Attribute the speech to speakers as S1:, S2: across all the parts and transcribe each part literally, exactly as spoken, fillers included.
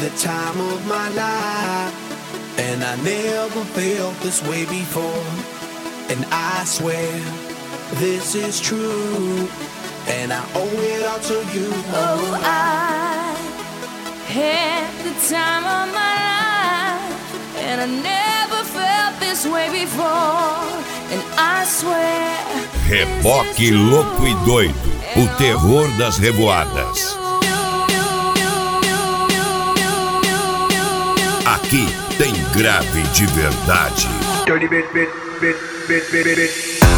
S1: the time of my life, and I never felt this way before. And I swear this is true, and I owe it all to you.
S2: Oh, I had the time of my life, and I never felt this way before. And I swear.
S3: Reboque louco e doido, o terror das revoadas. Aqui tem grave de verdade.
S1: Dirty bit, bit, bit, bit, bit, bit.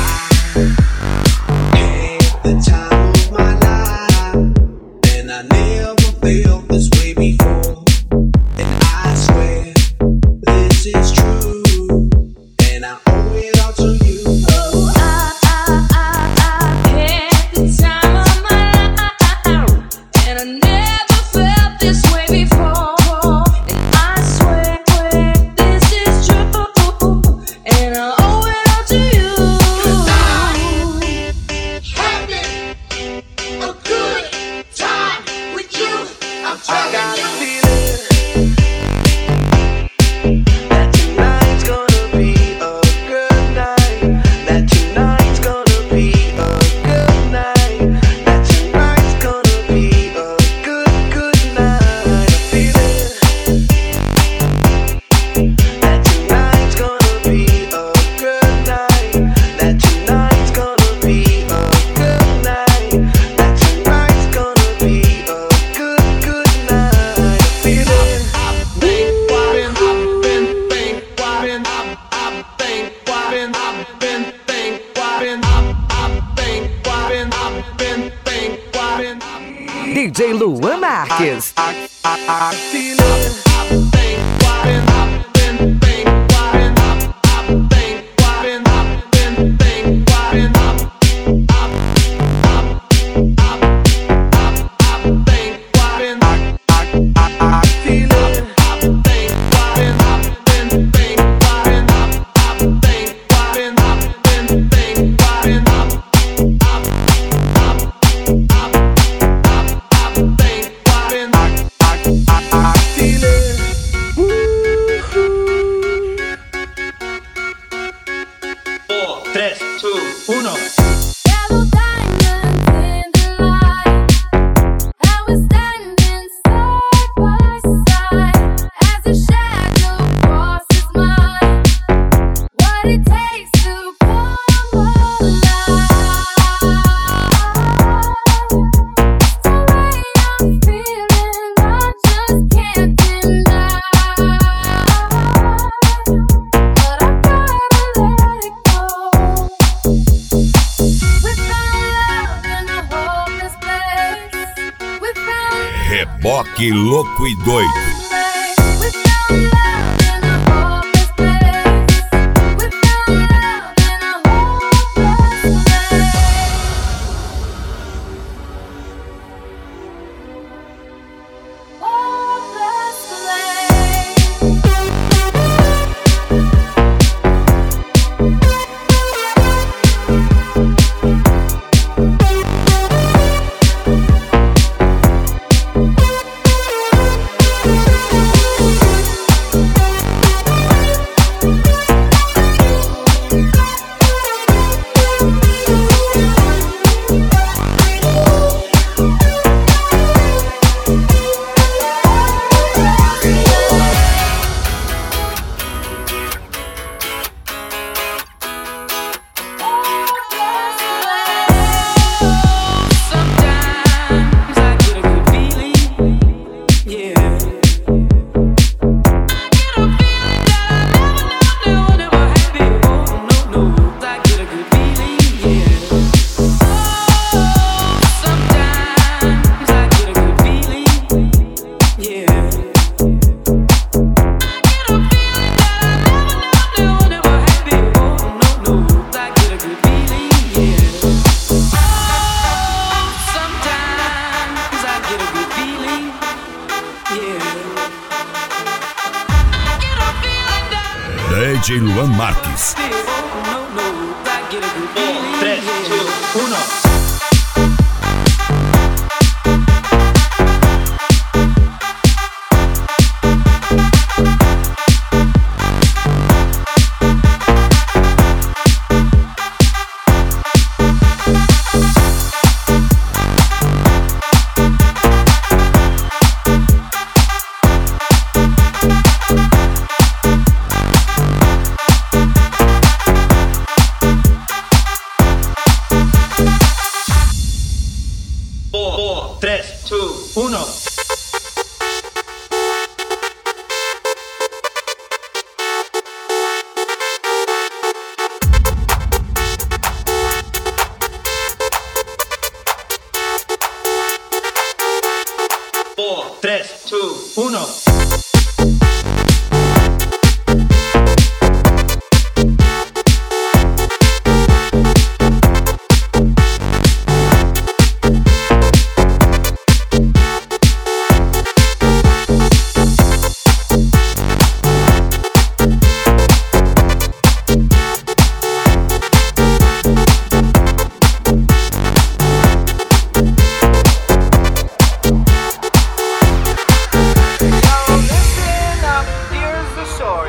S1: Had the time of my life, and I never felt this way before. And I swear this is true, and I owe it all to you.
S2: Oh, I, I, I, I had the time of my life, and I never felt this way before.
S4: D J Luan Marques.
S1: I, I, I feel it.
S3: Reboque louco e doido. D J Luan Marques.
S5: três, dois, um.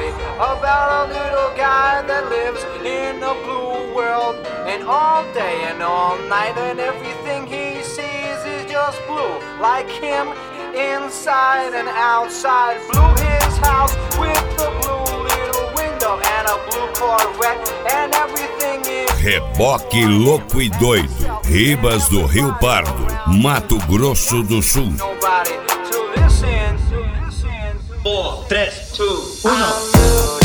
S6: story about a little guy that lives in a blue world, and all day and all night, and everything he sees is just blue, like him inside and outside. Blue his house with the blue little window and a blue Corvette, and everything is
S3: Reboque Louco e Doido, Ribas do Rio Pardo, Mato Grosso do Sul.
S6: nobody to listen.
S5: four, tres, two, uno.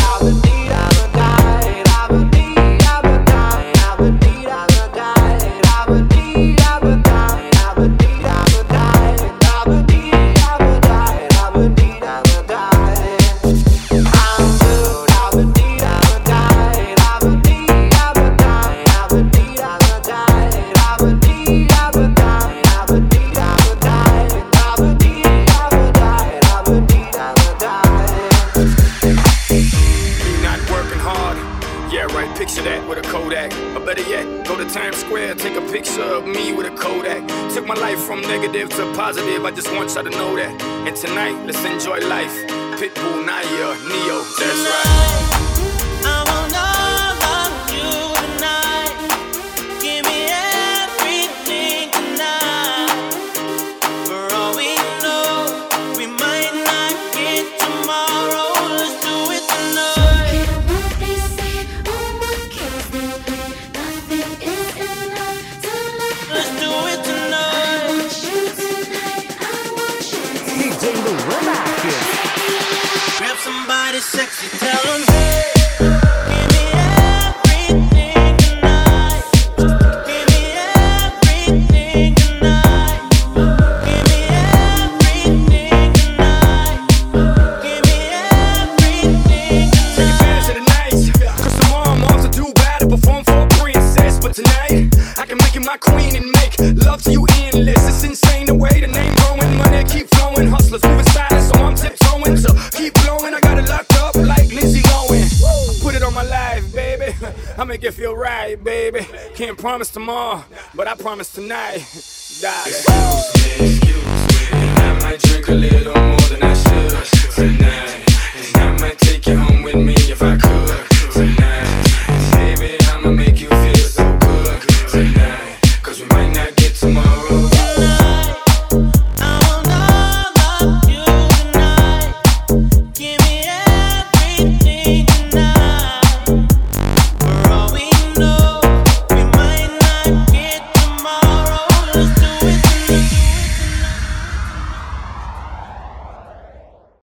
S7: Picture that with a Kodak, or better yet, go to Times Square, take a picture of me with a Kodak. Took my life from negative to positive, I just want y'all to know that. And tonight, let's enjoy life. Pitbull, Naya, Neo, that's right.
S8: I want all of you tonight. Give me everything tonight. For all we know, we might not get tomorrow. Let's do it tonight. Grab somebody sexy, tell them, hey, give me everything tonight. Give me everything tonight. Give me everything tonight. Give me everything tonight.
S7: Take advantage of the night, cause tomorrow I'm off to do battle, perform for a princess. But tonight, I can make you my queen and make love to you endless. It's insane the way the name growing, money keep flowing. Hustlers moving silent, so I'm tiptoeing. So keep blowing, I got it locked up like Lindsay Lohan. Put it on my life, baby, I make it feel right, baby. Can't promise tomorrow, but I promise tonight. Darling. Excuse me, excuse me, and I might drink a little more than I should.